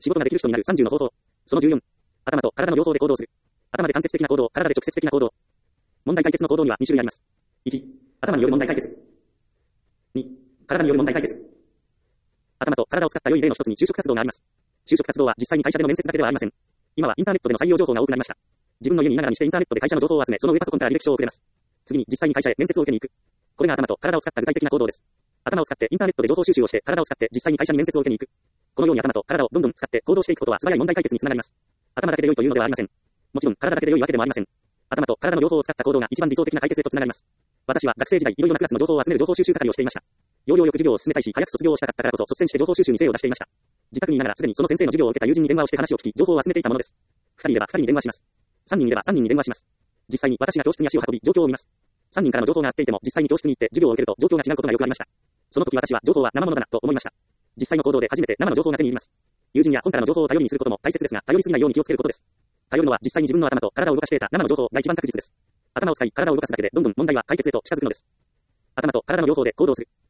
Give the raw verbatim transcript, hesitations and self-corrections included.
仕事ができる人になるさんじゅうの方法。そのじゅうよん。頭と体の両方で行動する。頭で間接的な行動、体で直接的な行動。問題解決の行動にはに種類あります。いち、頭による問題解決。に、体による問題解決。頭と体を使った良い例の一つに就職活動があります。就職活動は実際に会社での面接だけではありません。今はインターネットでの採用情報が多くなりました。自分の家にいながらにしてインターネットで会社の情報を集め、その上パソコンから履歴書を送れます。次に実際に会社へ面接を受けに行く。これが頭と体を使った具体的な行動です。頭を使ってインターネットで情報収集をして、体を使って実際に会社に面接を受けに行く。このように頭と体をどんどん使って行動していくことは素早い問題解決につながります。頭だけで良いというのではありません。もちろん体だけで良いわけでもありません。頭と体の両方を使った行動が一番理想的な解決へとつながります。私は学生時代いろいろなクラスの情報を集める情報収集係をしていました。要領よく授業を進めたいし、早く卒業をしたかったからこそ率先して情報収集に精を出していました。自宅にいながらすでにその先生の授業を受けた友人に電話をして話を聞き、情報を集めていたものです。ふたりいればふたりに電話します。さんにんいればさんにんに電話します。実際に私が教室に足を運び、状況を見ます。さんにんからの情報が合っていても、実際に教室に行って授業を受けると状況が違うことがよくありました。その時私は情報は生ものだなと思いました。実際の行動で初めて生の情報が手に入ります。友人や本からの情報を頼りにすることも大切ですが、頼りすぎないように気をつけることです。頼るのは実際に自分の頭と体を動かしていた生の情報が一番確実です。頭を使い体を動かすだけでどんどん問題は解決へと近づくのです。頭と体の両方で行動する。